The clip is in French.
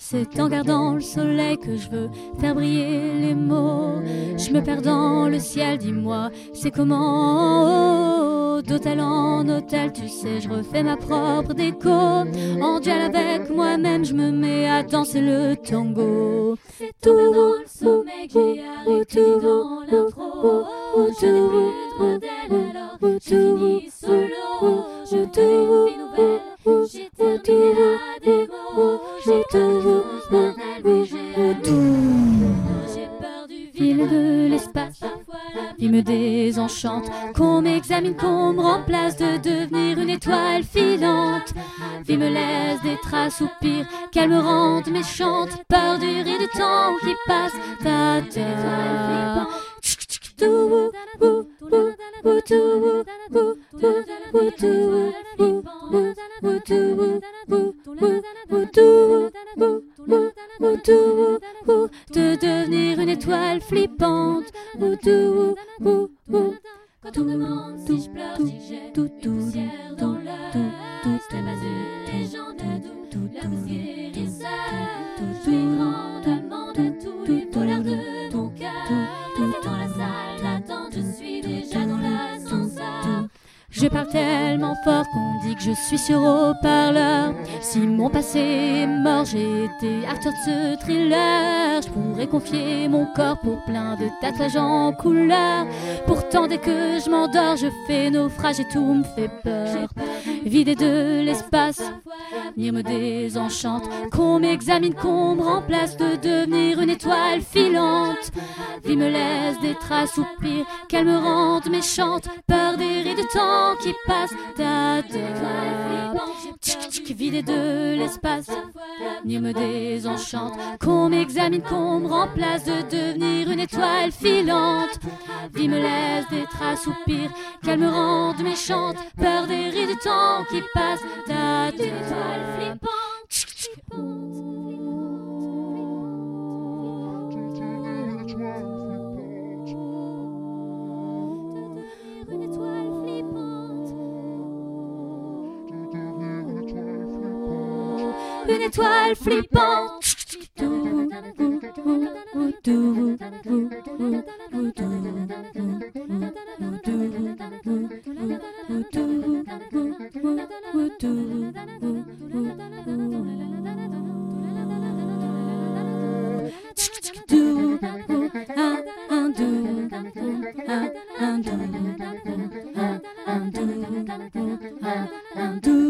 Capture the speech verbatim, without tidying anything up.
C'est en gardant le soleil que je veux faire briller les mots. Je me perds dans le ciel, dis-moi, c'est comment? D'hôtel en hôtel, tu sais, je refais ma propre déco. En duel avec moi-même, je me mets à danser le tango. C'est tout dans le sommeil qui arrive dans l'intro. Je n'ai plus de modèle, alors j'ai fini solo. Je veux une vie nouvelle, j'ai terminé la démo. J'ai peur des choses banales, mais j'ai J'ai peur du vide et de l'espace. Vie me désenchante, qu'on m'examine, qu'on me remplace, de devenir une étoile filante. Vie me laisse des traces ou pire, qu'elle me rende méchante. Peur du rire du temps qui passe. Ta ta. De devenir une étoile flippante. Quand on me demande si je pleure, si j'ai une poussière dans l'œil, je n'ai pas une légende d'où la pousse guérisseur. Je suis grandement de tous les douleurs de ton cœur. Dans la salle d'attente, je suis déjà dans l'ascenseur. Je parle tellement fort qu'on dit que je suis sur haut-parleur. Si mon passé est mort, j'ai été acteur de ce thriller. Je pourrais confier mon corps pour plein de tatouages en couleur. Pourtant dès que je m'endors, je fais naufrage et tout me fait peur. Vider de l'espace, l'avenir me désenchante. Qu'on m'examine, qu'on me remplace, de devenir une étoile filante. Vie me laisse des traces ou pire, qu'elle me rende méchante. Peur des rires du temps qui passe. Ta ta. Vider de l'espace, l'avenir me désenchante. Qu'on m'examine, qu'on me remplace, de devenir une étoile filante. Vie me laisse des traces ou pire, qu'elle me rende méchante. Peur des rires du temps qui passe. Ta ta. Une étoile flippante. Une étoile flippante. Une étoile flippante. Un, un,